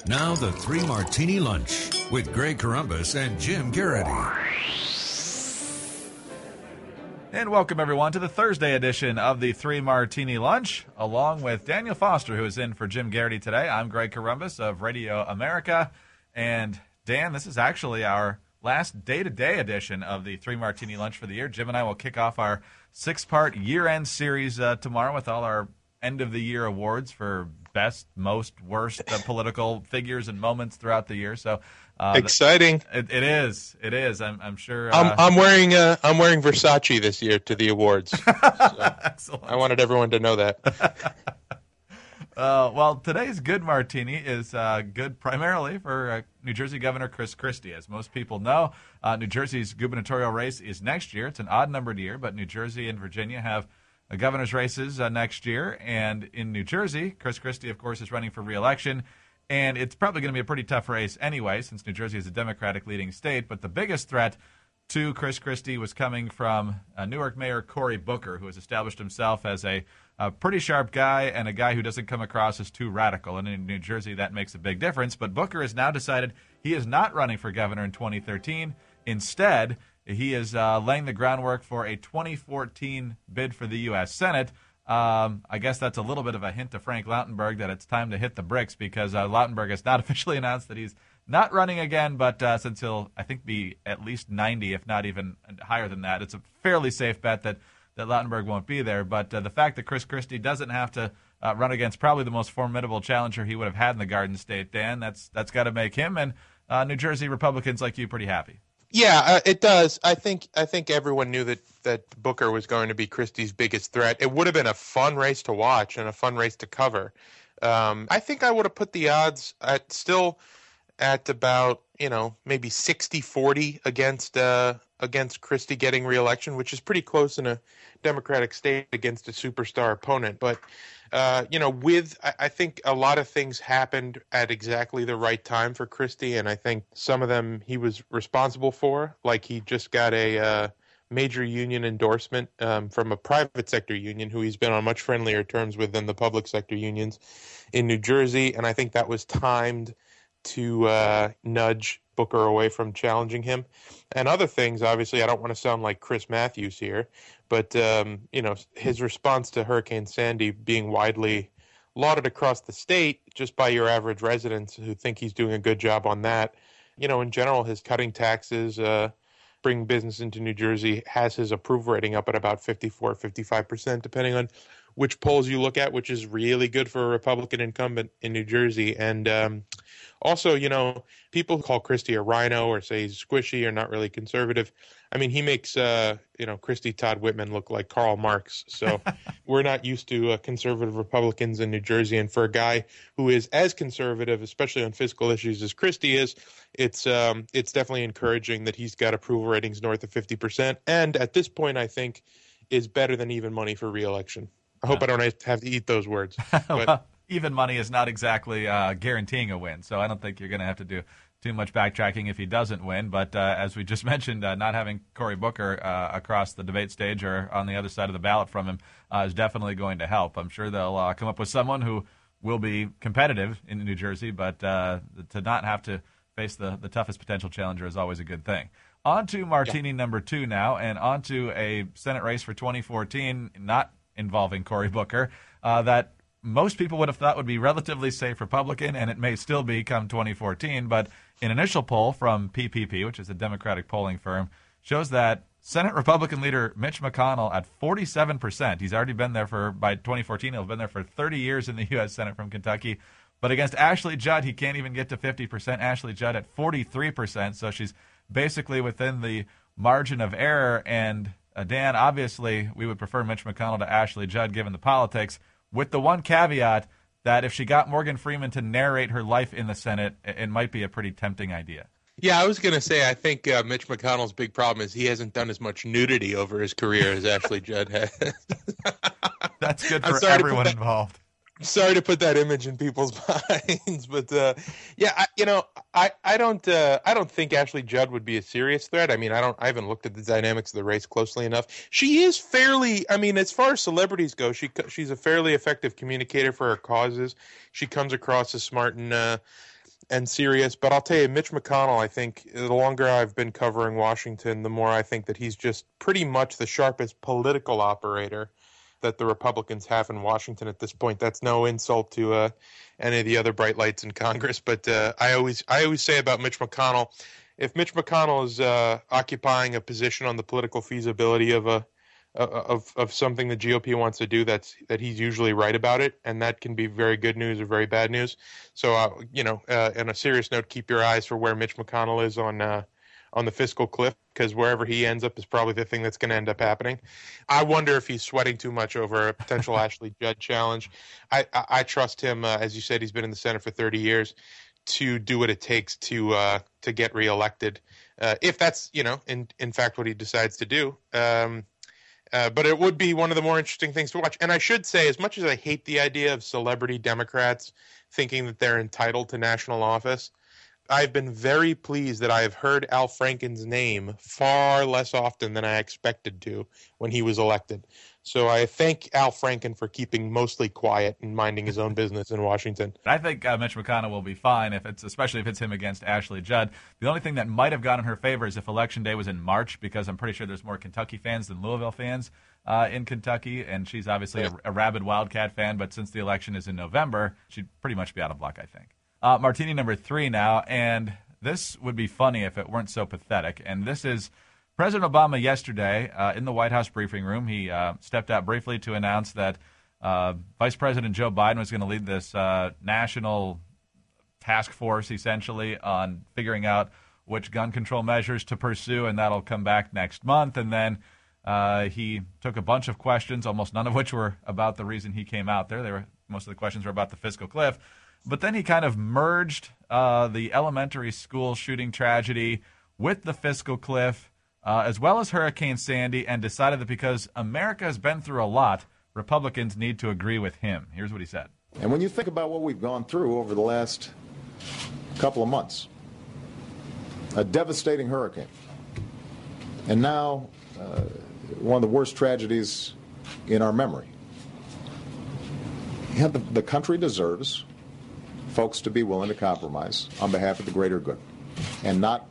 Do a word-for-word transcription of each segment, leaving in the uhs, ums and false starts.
Now the Three Martini Lunch with Greg Corombos and Jim Garrity. And welcome, everyone, to the Thursday edition of the Three Martini Lunch, along with Daniel Foster, who is in for Jim Garrity today. I'm Greg Corombos of Radio America. And, Dan, this is actually our last day-to-day edition of the Three Martini Lunch for the year. Jim and I will kick off our six-part year-end series uh, tomorrow with all our end-of-the-year awards for best, most, worst uh, political figures and moments throughout the year. So uh, exciting! It, it is. It is. I'm, I'm sure. Uh, I'm, I'm wearing uh, I'm wearing Versace this year to the awards. So Excellent. I wanted everyone to know that. Uh, well, today's good martini is uh, good primarily for uh, New Jersey Governor Chris Christie. As most people know, uh, New Jersey's gubernatorial race is next year. It's an odd-numbered year, but New Jersey and Virginia have uh, governor's races uh, next year. And in New Jersey, Chris Christie, of course, is running for re-election. And it's probably going to be a pretty tough race anyway, since New Jersey is a Democratic-leading state. But the biggest threat to Chris Christie was coming from uh, Newark Mayor Cory Booker, who has established himself as a A pretty sharp guy and a guy who doesn't come across as too radical. And in New Jersey, that makes a big difference. But Booker has now decided he is not running for governor in twenty thirteen. Instead, he is uh, laying the groundwork for a twenty fourteen bid for the U S Senate. Um, I guess that's a little bit of a hint to Frank Lautenberg that it's time to hit the bricks, because uh, Lautenberg has not officially announced that he's not running again. But uh, since he'll, I think, be at least ninety, if not even higher than that, it's a fairly safe bet that that Lautenberg won't be there. But uh, the fact that Chris Christie doesn't have to uh, run against probably the most formidable challenger he would have had in the Garden State, Dan, that's that's got to make him and uh, New Jersey Republicans like you pretty happy. Yeah, uh, it does. I think I think everyone knew that, that Booker was going to be Christie's biggest threat. It would have been a fun race to watch and a fun race to cover. Um, I think I would have put the odds at still at about, you know, maybe sixty forty against uh, against Christie getting re-election, which is pretty close in a Democratic state against a superstar opponent. But, uh, you know, with I, I think a lot of things happened at exactly the right time for Christie, and I think some of them he was responsible for. Like, he just got a uh, major union endorsement um, from a private sector union who he's been on much friendlier terms with than the public sector unions in New Jersey, and I think that was timed to uh, nudge Booker away from challenging him. And other things, obviously, I don't want to sound like Chris Matthews here, but, um, you know, his response to Hurricane Sandy being widely lauded across the state just by your average residents who think he's doing a good job on that. You know, in general, his cutting taxes, uh, bringing business into New Jersey has his approval rating up at about fifty-four, fifty-five percent, depending on which polls you look at, which is really good for a Republican incumbent in New Jersey. And um, also, you know, people call Christie a rhino or say he's squishy or not really conservative. I mean, he makes, uh, you know, Christie Todd Whitman look like Karl Marx. So we're not used to uh, conservative Republicans in New Jersey. And for a guy who is as conservative, especially on fiscal issues, as Christie is, it's um, it's definitely encouraging that he's got approval ratings north of fifty percent. And at this point, I think, is better than even money for re-election. I hope I don't have to eat those words. But well, even money is not exactly uh, guaranteeing a win, so I don't think you're going to have to do too much backtracking if he doesn't win. But uh, as we just mentioned, uh, not having Cory Booker uh, across the debate stage or on the other side of the ballot from him uh, is definitely going to help. I'm sure they'll uh, come up with someone who will be competitive in New Jersey, but uh, to not have to face the, the toughest potential challenger is always a good thing. On to Martini yeah. number two now, and on to a Senate race for twenty fourteen, not involving Cory Booker, uh, that most people would have thought would be relatively safe Republican, and it may still be come twenty fourteen. But an initial poll from P P P, which is a Democratic polling firm, shows that Senate Republican leader Mitch McConnell at forty-seven percent. He's already been there for, by twenty fourteen, he'll have been there for thirty years in the U S Senate from Kentucky. But against Ashley Judd, he can't even get to fifty percent. Ashley Judd at forty-three percent, so she's basically within the margin of error. And Uh, Dan, obviously, we would prefer Mitch McConnell to Ashley Judd given the politics, with the one caveat that if she got Morgan Freeman to narrate her life in the Senate, it, it might be a pretty tempting idea. Yeah, I was going to say, I think uh, Mitch McConnell's big problem is he hasn't done as much nudity over his career as Ashley Judd has. That's good for everyone that, involved. Sorry to put that image in people's minds, but uh, yeah, I, you know, I I don't uh, I don't think Ashley Judd would be a serious threat. I mean, I don't I haven't looked at the dynamics of the race closely enough. She is fairly, I mean, as far as celebrities go, she she's a fairly effective communicator for her causes. She comes across as smart and uh, and serious. But I'll tell you, Mitch McConnell, I think the longer I've been covering Washington, the more I think that he's just pretty much the sharpest political operator that the Republicans have in Washington at this point. That's no insult to uh, any of the other bright lights in Congress, but uh, I always I always say about Mitch McConnell, if Mitch McConnell is uh, occupying a position on the political feasibility of a of of something the G O P wants to do, that's that he's usually right about it, and that can be very good news or very bad news. So, uh, you know, uh, on a serious note, keep your eyes for where Mitch McConnell is on uh, on the fiscal cliff, because wherever he ends up is probably the thing that's going to end up happening. I wonder if he's sweating too much over a potential Ashley Judd challenge. I, I, I trust him, uh, as you said, he's been in the Senate for thirty years, to do what it takes to uh, to get reelected, uh, if that's, you know, in in fact what he decides to do. Um, uh, but it would be one of the more interesting things to watch. And I should say, as much as I hate the idea of celebrity Democrats thinking that they're entitled to national office, I've been very pleased that I have heard Al Franken's name far less often than I expected to when he was elected. So I thank Al Franken for keeping mostly quiet and minding his own business in Washington. I think uh, Mitch McConnell will be fine, if it's especially if it's him against Ashley Judd. The only thing that might have gone in her favor is if Election Day was in March, because I'm pretty sure there's more Kentucky fans than Louisville fans uh, in Kentucky, and she's obviously yeah. a, a rabid Wildcat fan, but since the election is in November, she'd pretty much be out of luck, I think. Uh, Martini number three now, and this would be funny if it weren't so pathetic, and this is President Obama yesterday uh, in the White House briefing room. He uh, stepped out briefly to announce that uh, Vice President Joe Biden was going to lead this uh, national task force, essentially, on figuring out which gun control measures to pursue, and that'll come back next month. And then uh, he took a bunch of questions, almost none of which were about the reason he came out there. They were most of the questions were about the fiscal cliff. But then he kind of merged uh, the elementary school shooting tragedy with the fiscal cliff, uh, as well as Hurricane Sandy, and decided that because America has been through a lot, Republicans need to agree with him. Here's what he said. And when you think about what we've gone through over the last couple of months, a devastating hurricane, and now uh, one of the worst tragedies in our memory, yeah, the, the country deserves folks to be willing to compromise on behalf of the greater good and not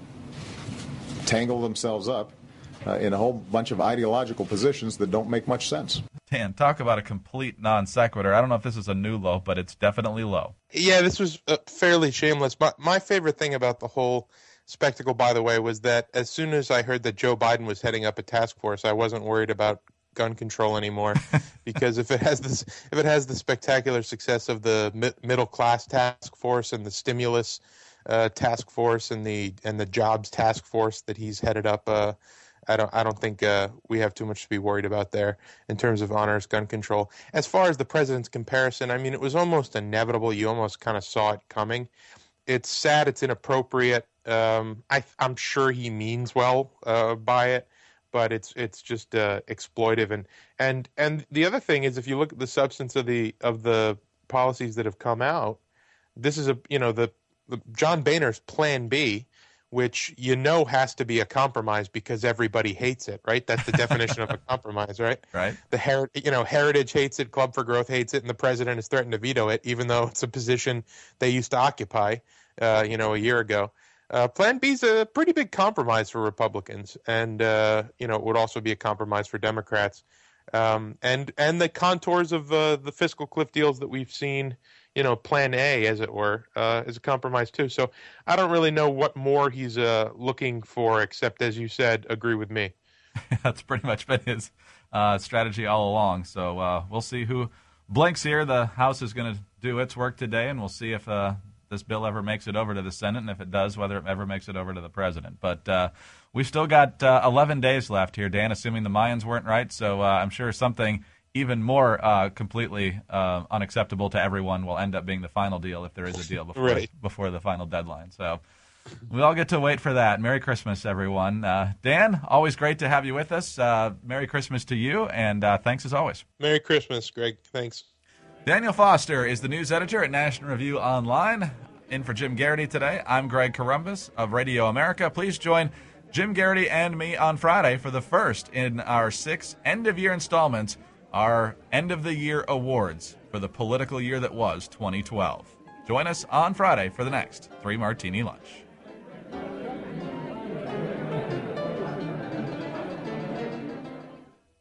tangle themselves up uh, in a whole bunch of ideological positions that don't make much sense. Dan, talk about a complete non sequitur. I don't know if this is a new low, but it's definitely low. Yeah, this was uh, fairly shameless. My, my favorite thing about the whole spectacle, by the way, was that as soon as I heard that Joe Biden was heading up a task force, I wasn't worried about gun control anymore, because if it has this, if it has the spectacular success of the mi- middle class task force and the stimulus uh, task force and the and the jobs task force that he's headed up, uh, I don't I don't think uh, we have too much to be worried about there in terms of onerous gun control. As far as the president's comparison, I mean, it was almost inevitable. You almost kind of saw it coming. It's sad. It's inappropriate. Um, I, I'm sure he means well uh, by it, but it's it's just uh, exploitive. And, and and the other thing is, if you look at the substance of the of the policies that have come out, this is a you know the, the John Boehner's Plan B, which you know has to be a compromise because everybody hates it, right? That's the definition of a compromise, right? Right. The her, you know Heritage hates it, Club for Growth hates it, and the president has threatened to veto it, even though it's a position they used to occupy, uh, you know, a year ago. Uh, Plan B is a pretty big compromise for Republicans, and uh, you know it would also be a compromise for Democrats. Um, and and the contours of uh, the fiscal cliff deals that we've seen, you know, Plan A, as it were, uh, is a compromise too. So I don't really know what more he's uh, looking for, except, as you said, agree with me. That's pretty much been his uh, strategy all along. So uh, we'll see who blinks here. The House is going to do its work today, and we'll see if uh, this bill ever makes it over to the Senate, and if it does, whether it ever makes it over to the president. But uh, we've still got uh, eleven days left here, Dan, assuming the Mayans weren't right. So uh, I'm sure something even more uh, completely uh, unacceptable to everyone will end up being the final deal, if there is a deal before right. before the final deadline. So we all get to wait for that. Merry Christmas, everyone. Uh, Dan, always great to have you with us. Uh, Merry Christmas to you, and uh, thanks as always. Merry Christmas, Greg. Thanks. Daniel Foster is the news editor at National Review Online. In for Jim Garrity today, I'm Greg Corombos of Radio America. Please join Jim Garrity and me on Friday for the first in our six end-of-year installments, our end-of-the-year awards for the political year that was twenty twelve. Join us on Friday for the next Three Martini Lunch.